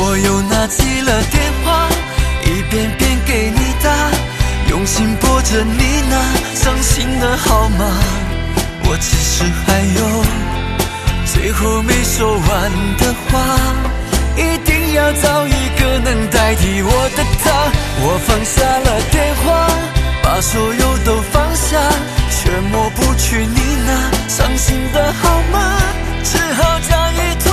我又拿起了电话，一遍遍给你打，用心拨着你那伤心的号码。我其实还有最后没说完的话，一定要找一个能代替我的他。我放下了电话，把所有都放下，却抹不去你那伤心的号码，只好将一